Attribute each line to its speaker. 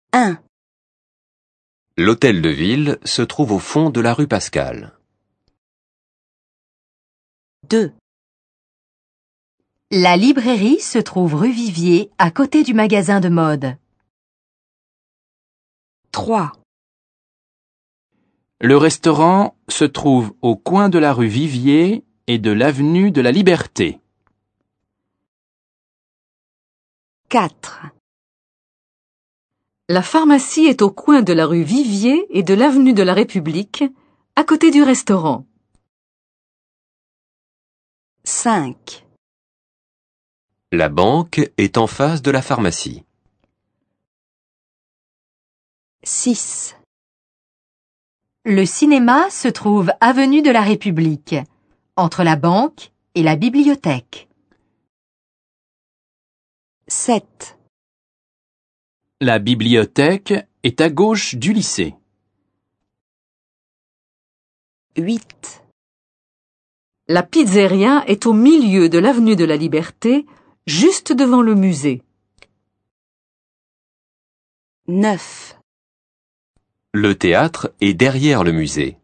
Speaker 1: 1,
Speaker 2: L'hôtel de ville se trouve au fond de la rue Pascal.
Speaker 1: 2. La librairie se trouve rue Vivier, à côté du magasin de mode. 3.
Speaker 3: Le restaurant se trouve au coin de la rue Vivier et de l'avenue de la Liberté.
Speaker 1: 4.
Speaker 4: La pharmacie est au coin de la rue Vivier et de l'avenue de la République, à côté du restaurant.
Speaker 1: 5.
Speaker 2: La banque est en face de la pharmacie.
Speaker 1: 6. Le cinéma se trouve avenue de la République, entre la banque et la bibliothèque. 7.
Speaker 3: La bibliothèque est à gauche du lycée.
Speaker 1: 8.
Speaker 4: La pizzeria est au milieu de l'avenue de la Liberté, juste devant le musée.
Speaker 1: 9.
Speaker 2: Le théâtre est derrière le musée.